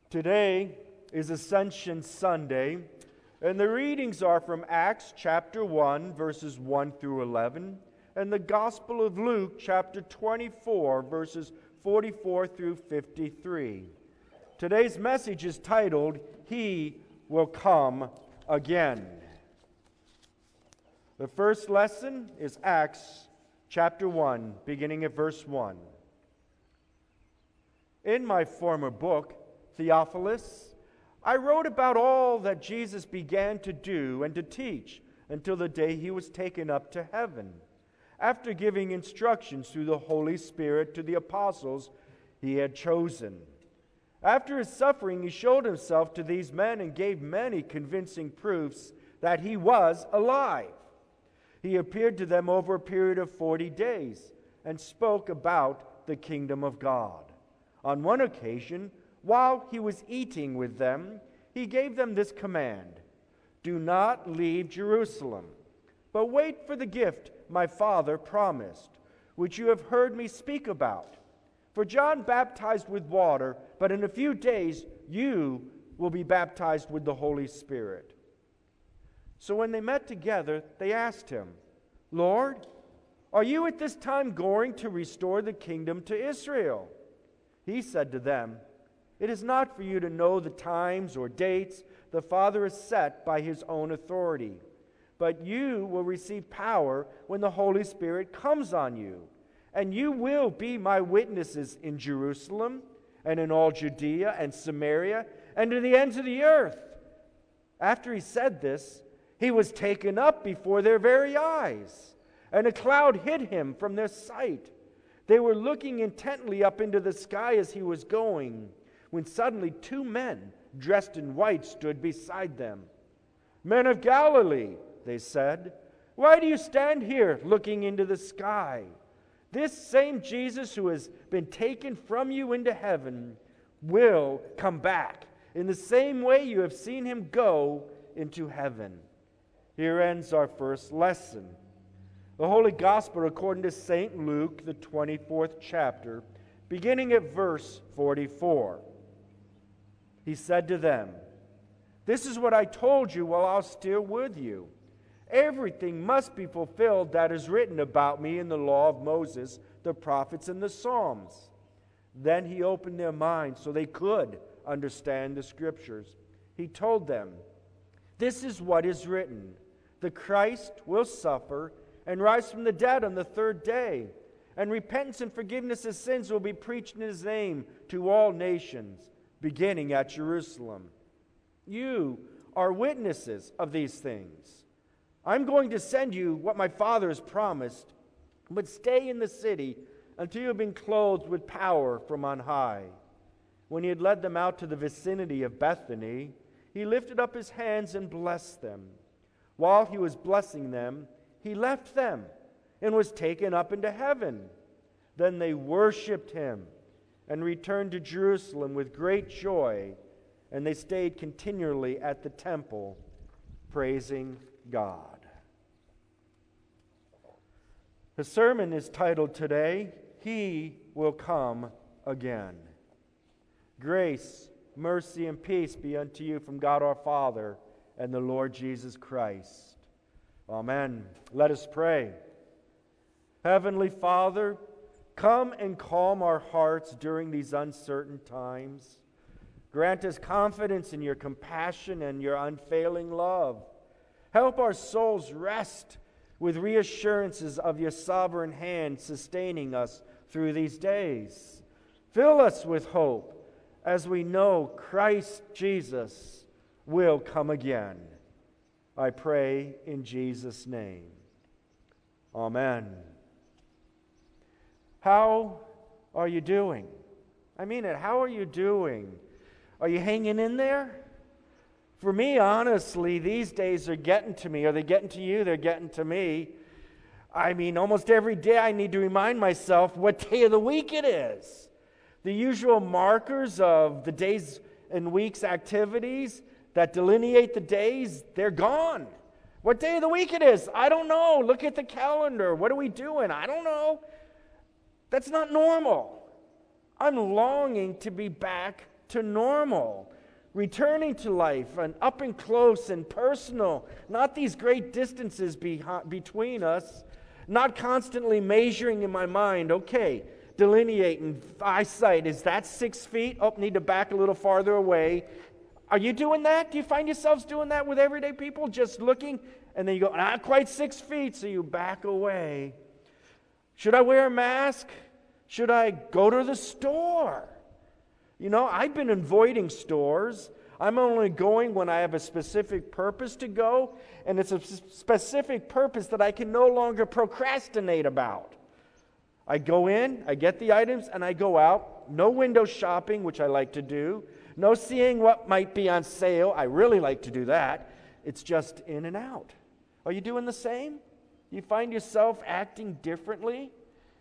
Today is Ascension Sunday, and the readings are from Acts chapter 1, verses 1 through 11, and the Gospel of Luke chapter 24, verses 44 through 53. Today's message is titled, He Will Come Again. The first lesson is Acts chapter 1, beginning at verse 1. In my former book, Theophilus, I wrote about all that Jesus began to do and to teach until the day he was taken up to heaven, after giving instructions through the Holy Spirit to the apostles he had chosen. After his suffering, he showed himself to these men and gave many convincing proofs that he was alive. He appeared to them over a period of 40 days and spoke about the kingdom of God. On one occasion, while he was eating with them, he gave them this command: "Do not leave Jerusalem, but wait for the gift my Father promised, which you have heard me speak about. For John baptized with water, but in a few days you will be baptized with the Holy Spirit." So when they met together, they asked him, "Lord, are you at this time going to restore the kingdom to Israel?" He said to them, "It is not for you to know the times or dates the Father has set by his own authority, but you will receive power when the Holy Spirit comes on you, and you will be my witnesses in Jerusalem and in all Judea and Samaria and to the ends of the earth." After he said this, he was taken up before their very eyes, and a cloud hid him from their sight. They were looking intently up into the sky as he was going, when suddenly two men dressed in white stood beside them. "Men of Galilee," they said, "why do you stand here looking into the sky? This same Jesus who has been taken from you into heaven will come back in the same way you have seen him go into heaven." Here ends our first lesson. The Holy Gospel according to St. Luke, the 24th chapter, beginning at verse 44. He said to them, "This is what I told you while I was still with you. Everything must be fulfilled that is written about me in the law of Moses, the prophets, and the Psalms." Then he opened their minds so they could understand the Scriptures. He told them, "This is what is written: the Christ will suffer and rise from the dead on the third day, and repentance and forgiveness of sins will be preached in his name to all nations, beginning at Jerusalem. You are witnesses of these things. I'm going to send you what my Father has promised, but stay in the city until you have been clothed with power from on high." When he had led them out to the vicinity of Bethany, he lifted up his hands and blessed them. While he was blessing them, he left them and was taken up into heaven. Then they worshipped him and returned to Jerusalem with great joy, and they stayed continually at the temple, praising God. The sermon is titled today, He Will Come Again. Grace, mercy, and peace be unto you from God our Father and the Lord Jesus Christ. Amen. Let us pray. Heavenly Father, come and calm our hearts during these uncertain times. Grant us confidence in your compassion and your unfailing love. Help our souls rest with reassurances of your sovereign hand sustaining us through these days. Fill us with hope as we know Christ Jesus will come again. I pray in Jesus' name. Amen. How are you doing? I mean it. How are you doing? Are you hanging in there? For me, honestly, these days are getting to me. Are they getting to you? They're getting to me. I mean, almost every day I need to remind myself what day of the week it is. The usual markers of the days and weeks' activities that delineate the days, they're gone. What day of the week it is? I don't know. Look at the calendar. What are we doing? I don't know. That's not normal. I'm longing to be back to normal, returning to life and up and close and personal, not these great distances between us, not constantly measuring in my mind, okay, delineating eyesight, is that 6 feet? Oh, need to back a little farther away. Are you doing that? Do you find yourselves doing that with everyday people? Just looking, and then you go, not quite 6 feet, so you back away. Should I wear a mask? Should I go to the store? You know, I've been avoiding stores. I'm only going when I have a specific purpose to go, and it's a specific purpose that I can no longer procrastinate about. I go in, I get the items, and I go out. No window shopping, which I like to do. No seeing what might be on sale. I really like to do that. It's just in and out. Are you doing the same? You find yourself acting differently?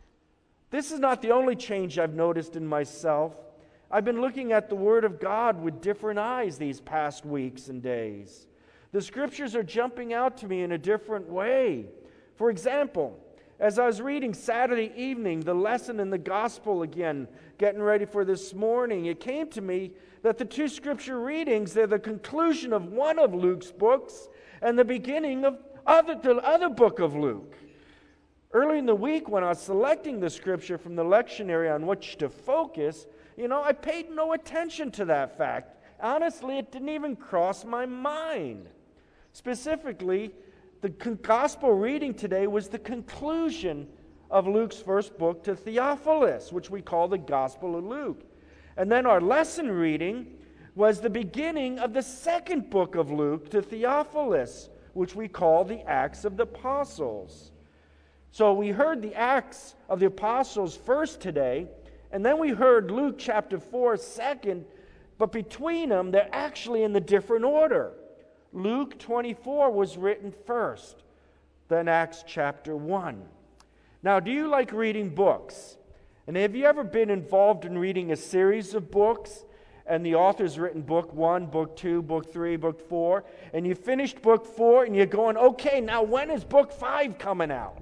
This is not the only change I've noticed in myself. I've been looking at the Word of God with different eyes these past weeks and days. The Scriptures are jumping out to me in a different way. For example, as I was reading Saturday evening, the lesson in the Gospel again, getting ready for this morning, it came to me that the two Scripture readings, they're the conclusion of one of Luke's books and the beginning of the other book of Luke. Early in the week, when I was selecting the Scripture from the lectionary on which to focus, I paid no attention to that fact. Honestly, it didn't even cross my mind. Specifically, the gospel reading today was the conclusion of Luke's first book to Theophilus, which we call the Gospel of Luke. And then our lesson reading was the beginning of the second book of Luke to Theophilus, which we call the Acts of the Apostles. So we heard the Acts of the Apostles first today, and then we heard Luke chapter 4 second, but between them, they're actually in the different order. Luke 24 was written first, then Acts chapter 1. Now, do you like reading books? And have you ever been involved in reading a series of books, and the author's written book 1, book 2, book 3, book 4, and you finished book 4, and you're going, okay, now when is book 5 coming out?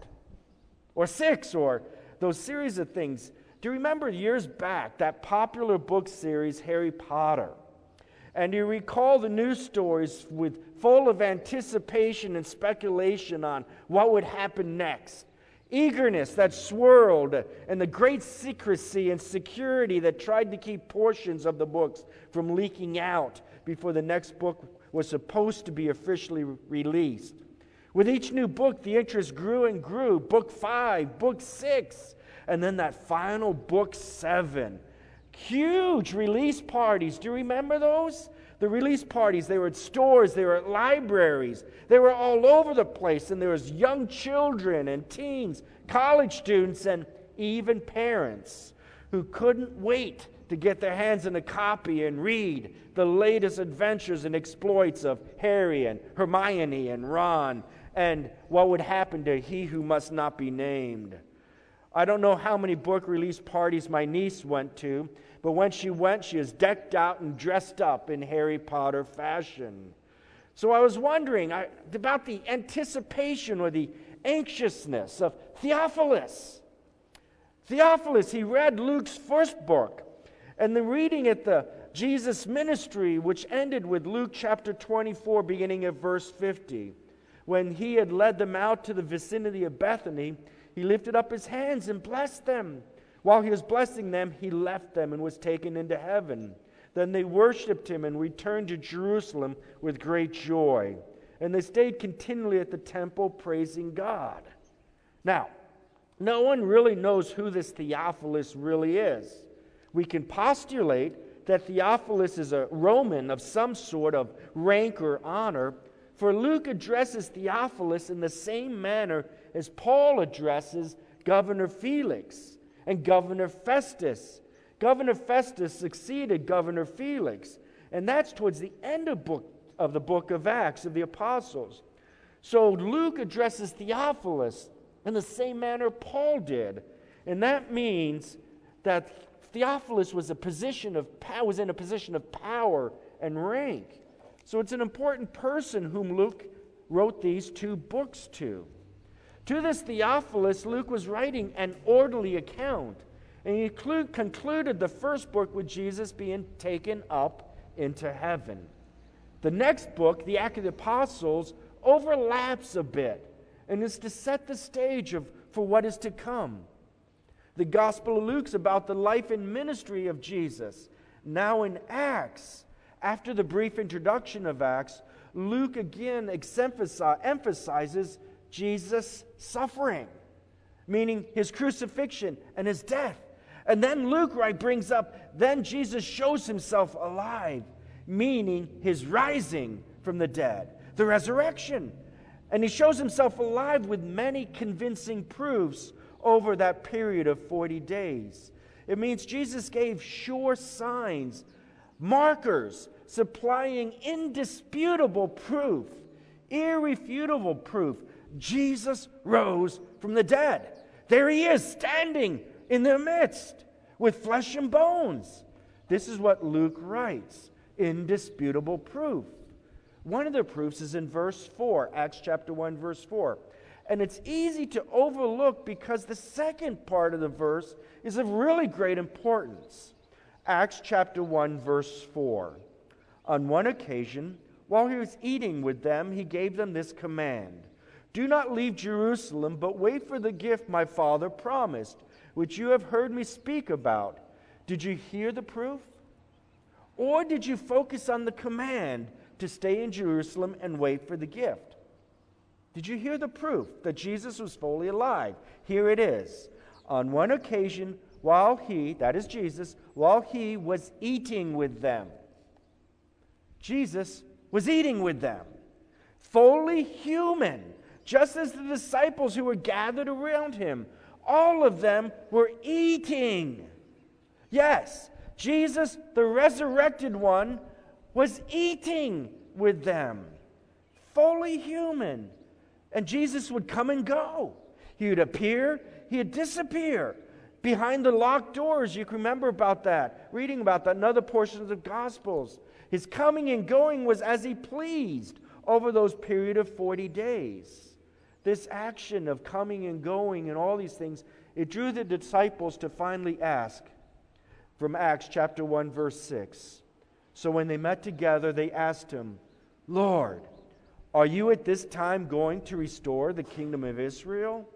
Or 6, or those series of things. Do you remember years back that popular book series, Harry Potter? And do you recall the news stories full of anticipation and speculation on what would happen next? Eagerness that swirled, and the great secrecy and security that tried to keep portions of the books from leaking out before the next book was supposed to be officially released. With each new book, the interest grew and grew. Book 5, book 6, and then that final book 7. Huge release parties. Do you remember those? The release parties, they were at stores, they were at libraries. They were all over the place, and there was young children and teens, college students, and even parents who couldn't wait to get their hands on a copy and read the latest adventures and exploits of Harry and Hermione and Ron, and what would happen to he who must not be named. I don't know how many book release parties my niece went to, but when she went, she was decked out and dressed up in Harry Potter fashion. So I was wondering about the anticipation or the anxiousness of Theophilus. Theophilus, he read Luke's first book, and the reading at the Jesus ministry, which ended with Luke chapter 24, beginning at verse 50. When he had led them out to the vicinity of Bethany, he lifted up his hands and blessed them. While he was blessing them, he left them and was taken into heaven. Then they worshipped him and returned to Jerusalem with great joy. And they stayed continually at the temple praising God. Now, no one really knows who this Theophilus really is. We can postulate that Theophilus is a Roman of some sort of rank or honor, for Luke addresses Theophilus in the same manner as Paul addresses Governor Felix and Governor Festus. Governor Festus succeeded Governor Felix, and that's towards the end of the book of Acts of the Apostles. So Luke addresses Theophilus in the same manner Paul did, and that means that Theophilus was in a position of power and rank. So it's an important person whom Luke wrote these two books to. To this Theophilus, Luke was writing an orderly account, And he concluded the first book with Jesus being taken up into heaven. The next book, the Acts of the Apostles, overlaps a bit and is to set the stage for what is to come. The Gospel of Luke's about the life and ministry of Jesus. Now in Acts, after the brief introduction of Acts, Luke again emphasizes Jesus' suffering, meaning his crucifixion and his death. And then Luke brings up, then Jesus shows himself alive, meaning his rising from the dead, the resurrection. And he shows himself alive with many convincing proofs over that period of 40 days. It means Jesus gave sure signs, markers, supplying indisputable proof, irrefutable proof. Jesus rose from the dead. There he is, standing in their midst with flesh and bones. This is what Luke writes, indisputable proof. One of the proofs is in verse 4, Acts chapter 1, verse 4. And it's easy to overlook because the second part of the verse is of really great importance. Acts chapter 1, verse 4. On one occasion, while he was eating with them, he gave them this command: "Do not leave Jerusalem, but wait for the gift my Father promised, which you have heard me speak about." Did you hear the proof? Or did you focus on the command to stay in Jerusalem and wait for the gift? Did you hear the proof that Jesus was fully alive? Here it is. On one occasion, while he, that is Jesus, while he was eating with them. Jesus was eating with them. Fully human, just as the disciples who were gathered around him. All of them were eating. Yes, Jesus, the resurrected one, was eating with them. Fully human. And Jesus would come and go. He would appear, he would disappear. Behind the locked doors, you can remember about that, reading about that in other portions of the Gospels. His coming and going was as he pleased over those period of 40 days. This action of coming and going and all these things, it drew the disciples to finally ask, from Acts chapter 1, verse 6. So when they met together, they asked him, "Lord, are you at this time going to restore the kingdom of Israel?"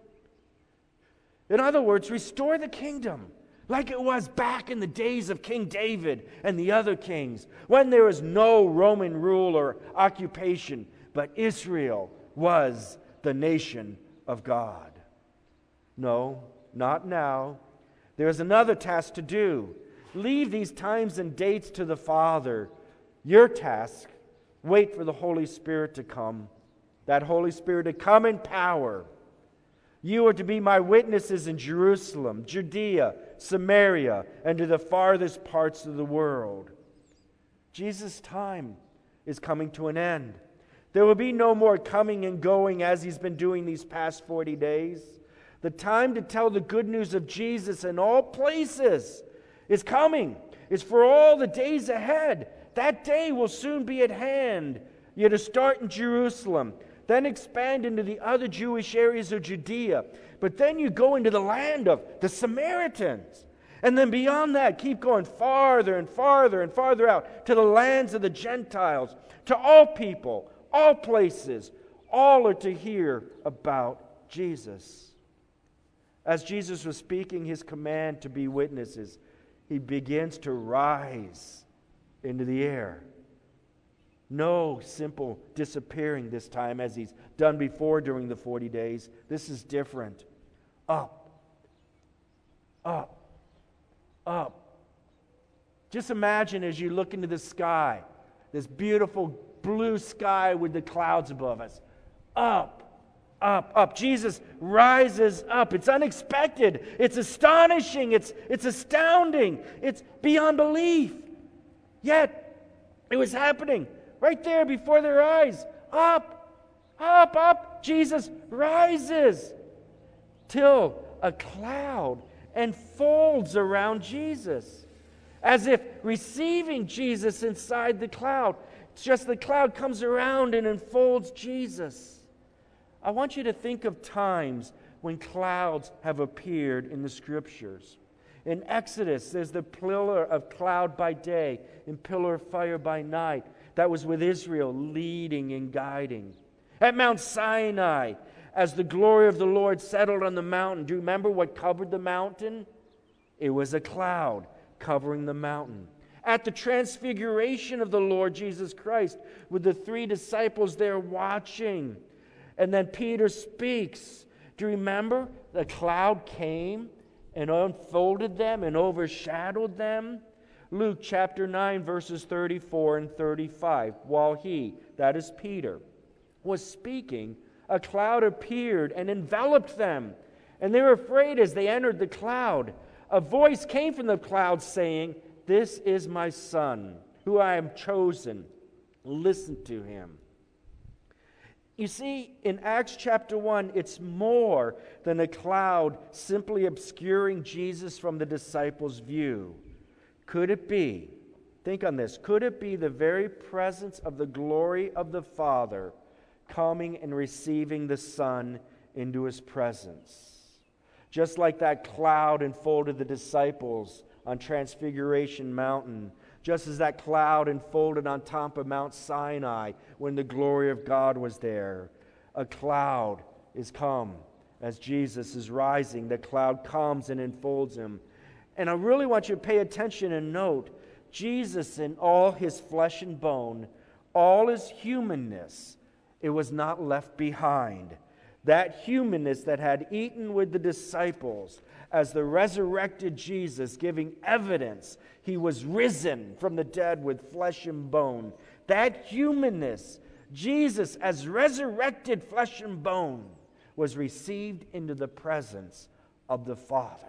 In other words, restore the kingdom like it was back in the days of King David and the other kings, when there was no Roman rule or occupation, but Israel was the nation of God. No, not now. There is another task to do. Leave these times and dates to the Father. Your task, wait for the Holy Spirit to come. That Holy Spirit to come in power. You are to be my witnesses in Jerusalem, Judea, Samaria, and to the farthest parts of the world. Jesus' time is coming to an end. There will be no more coming and going as he's been doing these past 40 days. The time to tell the good news of Jesus in all places is coming. It's for all the days ahead. That day will soon be at hand. You're to start in Jerusalem, then expand into the other Jewish areas of Judea. But then you go into the land of the Samaritans. And then beyond that, keep going farther and farther and farther out to the lands of the Gentiles, to all people, all places. All are to hear about Jesus. As Jesus was speaking his command to be witnesses, he begins to rise into the air. No simple disappearing this time as he's done before during the 40 days. This is different. Up, up, up. Just imagine as you look into the sky, this beautiful blue sky with the clouds above us. Up, up, up. Jesus rises up. It's unexpected. It's astonishing. It's astounding. It's beyond belief. Yet, it was happening right there before their eyes. Up, up, up. Jesus rises till a cloud enfolds around Jesus, as if receiving Jesus inside the cloud. It's just the cloud comes around and enfolds Jesus. I want you to think of times when clouds have appeared in the Scriptures. In Exodus, there's the pillar of cloud by day and pillar of fire by night. That was with Israel leading and guiding. At Mount Sinai, as the glory of the Lord settled on the mountain, do you remember what covered the mountain? It was a cloud covering the mountain. At the transfiguration of the Lord Jesus Christ, with the 3 disciples there watching, and then Peter speaks. Do you remember? The cloud came and unfolded them and overshadowed them. Luke chapter 9, verses 34 and 35. While he, that is Peter, was speaking, a cloud appeared and enveloped them, and they were afraid as they entered the cloud. A voice came from the cloud saying, "This is my Son, who I have chosen. Listen to him." You see, in Acts chapter 1, it's more than a cloud simply obscuring Jesus from the disciples' view. Could it be, think on this, could it be the very presence of the glory of the Father coming and receiving the Son into his presence? Just like that cloud enfolded the disciples on Transfiguration Mountain, just as that cloud enfolded on top of Mount Sinai when the glory of God was there. A cloud is come as Jesus is rising. The cloud comes and enfolds him. And I really want you to pay attention and note, Jesus in all his flesh and bone, all his humanness, it was not left behind. That humanness that had eaten with the disciples as the resurrected Jesus, giving evidence he was risen from the dead with flesh and bone. That humanness, Jesus as resurrected flesh and bone, was received into the presence of the Father.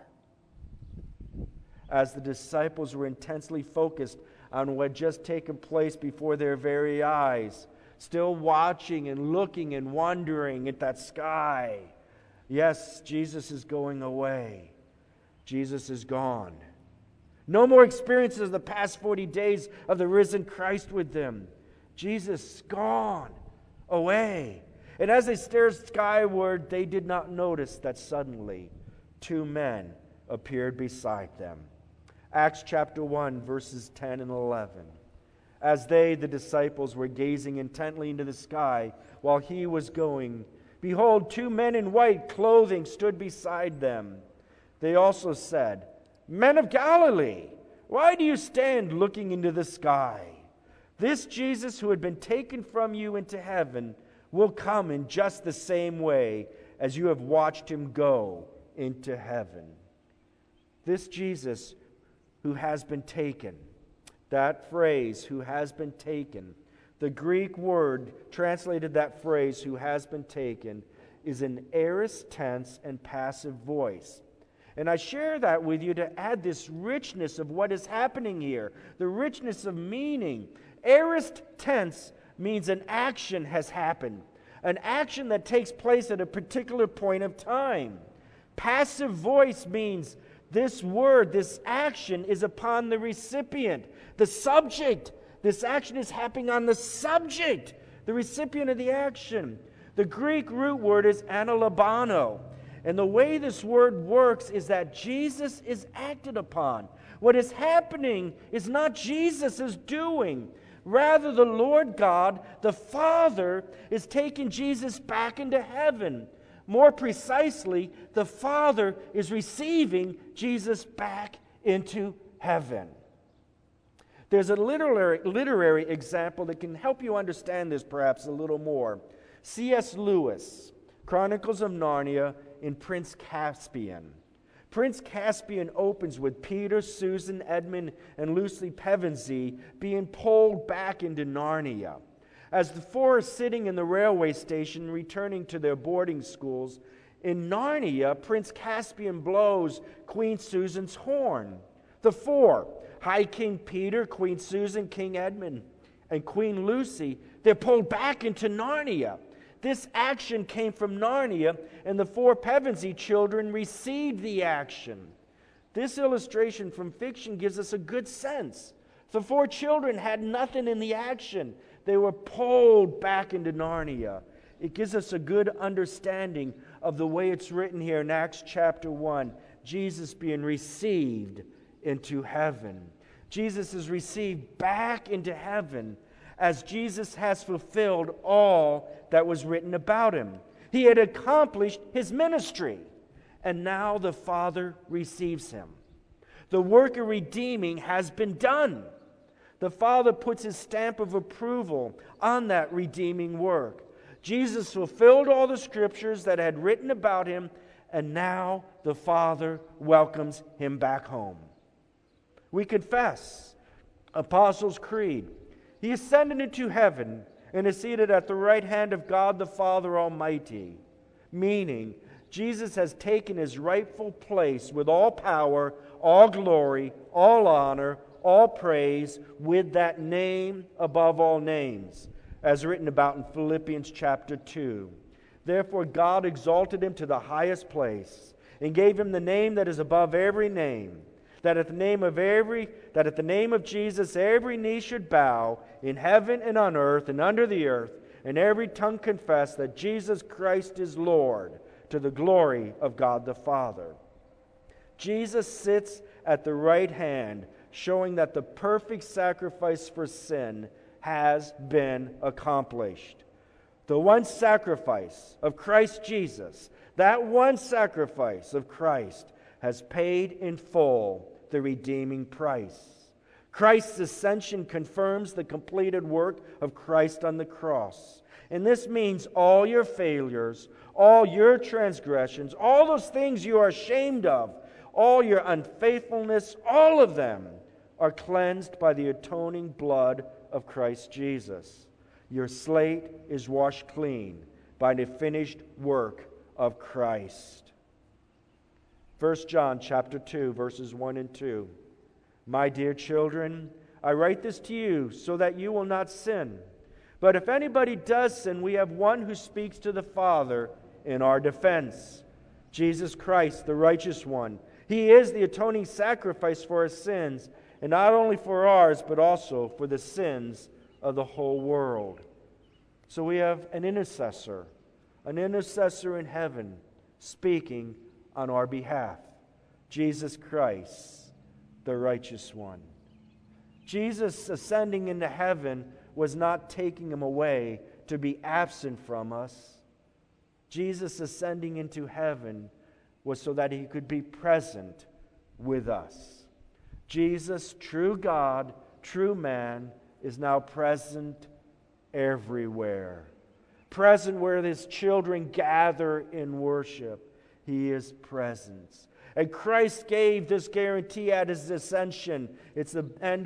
As the disciples were intensely focused on what had just taken place before their very eyes, still watching and looking and wondering at that sky. Yes, Jesus is going away. Jesus is gone. No more experiences of the past 40 days of the risen Christ with them. Jesus gone, away. And as they stared skyward, they did not notice that suddenly 2 men appeared beside them. Acts chapter 1, verses 10 and 11. As they, the disciples, were gazing intently into the sky while he was going, behold, 2 men in white clothing stood beside them. They also said, "Men of Galilee, why do you stand looking into the sky? This Jesus who had been taken from you into heaven will come in just the same way as you have watched him go into heaven." This Jesus who has been taken, that phrase, who has been taken, the Greek word translated that phrase, who has been taken, is an aorist tense and passive voice. And I share that with you to add this richness of what is happening here, the richness of meaning. Aorist tense means an action has happened, an action that takes place at a particular point of time. Passive voice means this word, this action is upon the recipient, the subject. This action is happening on the subject, the recipient of the action. The Greek root word is analabano. And the way this word works is that Jesus is acted upon. What is happening is not Jesus' doing. Rather, the Lord God, the Father, is taking Jesus back into heaven. More precisely, the Father is receiving Jesus back into heaven. There's a literary example that can help you understand this perhaps a little more. C.S. Lewis, Chronicles of Narnia, in Prince Caspian. Prince Caspian opens with Peter, Susan, Edmund, and Lucy Pevensey being pulled back into Narnia. As the 4 are sitting in the railway station returning to their boarding schools, in Narnia, Prince Caspian blows Queen Susan's horn. The 4, High King Peter, Queen Susan, King Edmund, and Queen Lucy, they're pulled back into Narnia. This action came from Narnia, and the 4 Pevensey children received the action. This illustration from fiction gives us a good sense. The 4 children had nothing in the action. They were pulled back into Narnia. It gives us a good understanding of the way it's written here in Acts chapter 1. Jesus being received into heaven. Jesus is received back into heaven as Jesus has fulfilled all that was written about him. He had accomplished his ministry, and now the Father receives him. The work of redeeming has been done. The Father puts his stamp of approval on that redeeming work. Jesus fulfilled all the scriptures that had written about him, and now the Father welcomes him back home. We confess, Apostles' Creed, he ascended into heaven and is seated at the right hand of God the Father Almighty, meaning Jesus has taken his rightful place with all power, all glory, all honor, all praise, with that name above all names, as written about in Philippians chapter 2. Therefore God exalted him to the highest place and gave him the name that is above every name, that at the name of Jesus every knee should bow in heaven and on earth and under the earth, and every tongue confess that Jesus Christ is Lord, to the glory of God the Father. Jesus sits at the right hand, showing that the perfect sacrifice for sin has been accomplished. The one sacrifice of Christ Jesus, that one sacrifice of Christ, has paid in full the redeeming price. Christ's ascension confirms the completed work of Christ on the cross. And this means all your failures, all your transgressions, all those things you are ashamed of, all your unfaithfulness, all of them are cleansed by the atoning blood of Christ Jesus. Your slate is washed clean by the finished work of Christ. 1 John chapter 2, verses 1 and 2. My dear children, I write this to you so that you will not sin. But if anybody does sin, we have one who speaks to the Father in our defense, Jesus Christ, the righteous one. He is the atoning sacrifice for our sins, and not only for ours, but also for the sins of the whole world. So we have an intercessor in heaven speaking on our behalf, Jesus Christ, the righteous one. Jesus ascending into heaven was not taking him away to be absent from us. Jesus ascending into heaven was so that he could be present with us. Jesus, true God, true man, is now present everywhere. Present where his children gather in worship. He is present. And Christ gave this guarantee at his ascension. It's the end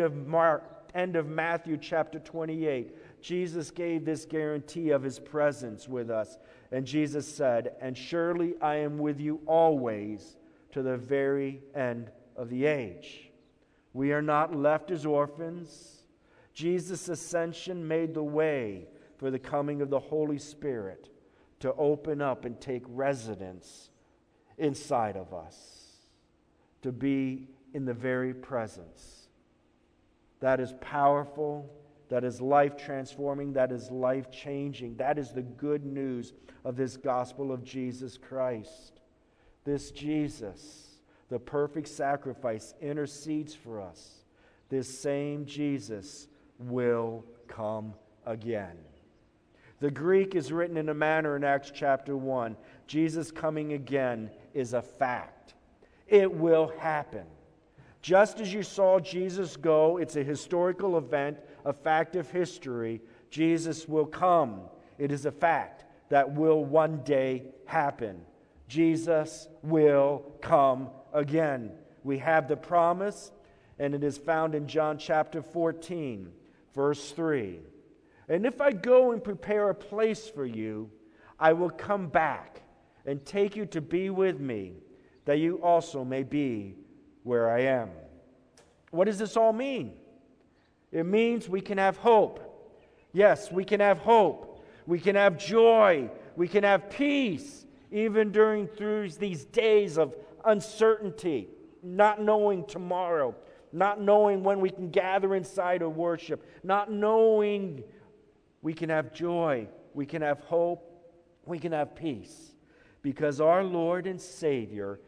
of Matthew chapter 28. Jesus gave this guarantee of his presence with us. And Jesus said, "And surely I am with you always to the very end of the age." We are not left as orphans. Jesus' ascension made the way for the coming of the Holy Spirit to open up and take residence inside of us, to be in the very presence. That is powerful, that is life-transforming, that is life-changing. That is the good news of this gospel of Jesus Christ. This Jesus, the perfect sacrifice, intercedes for us. This same Jesus will come again. The Greek is written in a manner in Acts chapter 1. Jesus coming again is a fact. It will happen. Just as you saw Jesus go, it's a historical event, a fact of history. Jesus will come. It is a fact that will one day happen. Jesus will come again. We have the promise, and it is found in John chapter 14, verse 3. And if I go and prepare a place for you, I will come back and take you to be with me, that you also may be where I am. What does this all mean? It means we can have hope. Yes, we can have hope. We can have joy. We can have peace, even through these days of uncertainty, not knowing tomorrow, not knowing when we can gather inside of worship, not knowing. We can have joy, we can have hope, we can have peace, because our Lord and Savior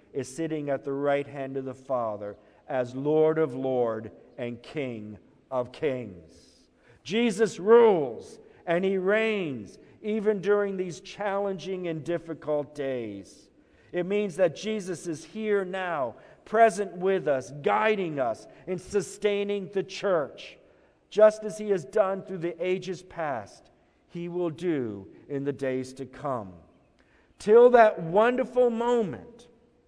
is sitting at the right hand of the Father as Lord of Lords and King of Kings. Jesus rules and He reigns even during these challenging and difficult days. It means that Jesus is here now, present with us, guiding us and sustaining the church. Just as He has done through the ages past, He will do in the days to come. Till that wonderful moment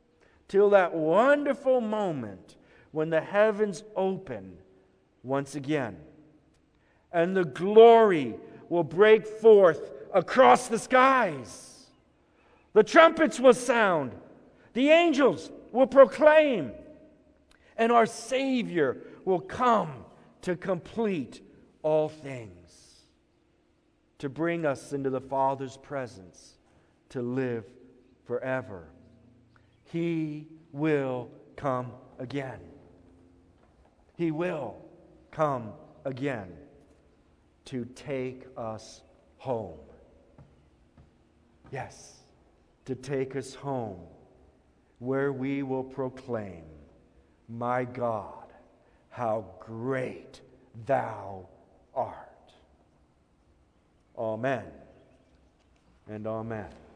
when the heavens open once again and the glory will break forth across the skies. The trumpets will sound, the angels will proclaim, and our Savior will come to complete all things, to bring us into the Father's presence, to live forever. He will come again. He will come again to take us home. Yes, to take us home, where we will proclaim, "My God, how great Thou art." Amen and amen.